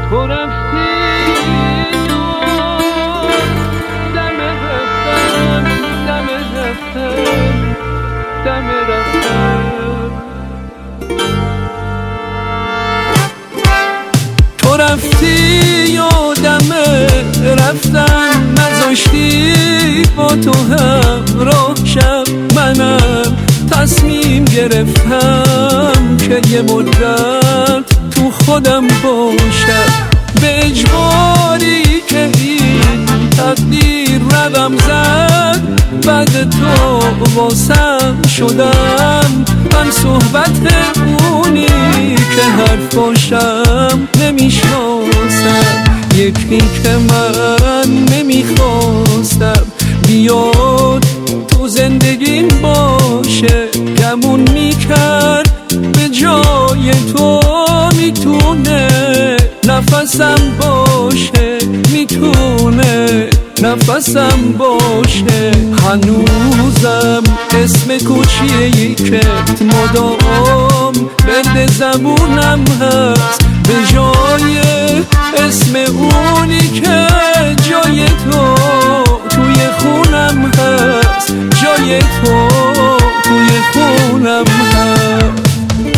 تو رفتی دم رفتن دم رفتن دم رفتن تو رفتی یادم رفتن نذاشتی با تو همراه شم منم تصمیم گرفتم که یه مدت تو خودم باشم به اجباری که این تقدیر ردم زد بعد تو واسم شدم من صحبت اونی که حرفاشم نمیشناسم یکی که من نمیخواستم بیاد تو زندگیم باشه گمون میکرد به جای تو میتونه نفسم باشه میتونه نفسم باشه هنوزم اسم کوچیه‌ای که مدام برد زبونم هست به جای اسم اونی که جای تو توی خونم هست جای تو توی خونم هست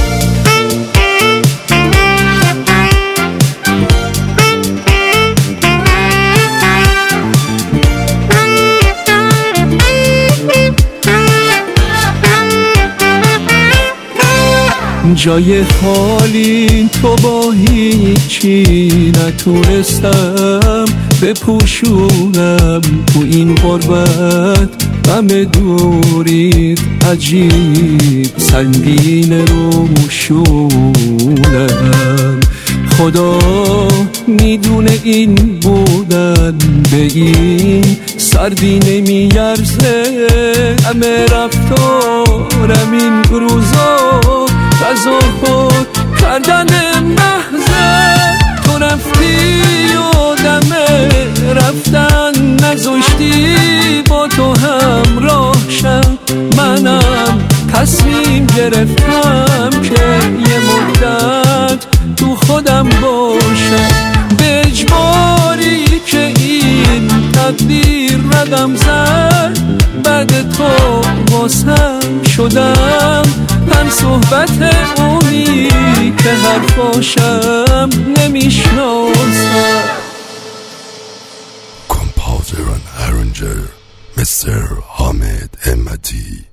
جای خالی تو با هیچی نتونستم بپوشونم تو این غربت غم دوریت عجیب سنگین رو شونم خدا میدونه این بودن به این سردی نمیارزه همه رفتارم این روزا تظاهر کردن محضه تو رفتی یادم رفتن نذاشتی با تو همراه شم منم تصمیم گرفتم که یه مدت تو خودم باشم به اجباری که این تقدیر ردم زد بعد تو واسم شدم هم صحبت اونی که حرفاشم نمیشناسم Composer and arranger Mr. Hamid Hemmati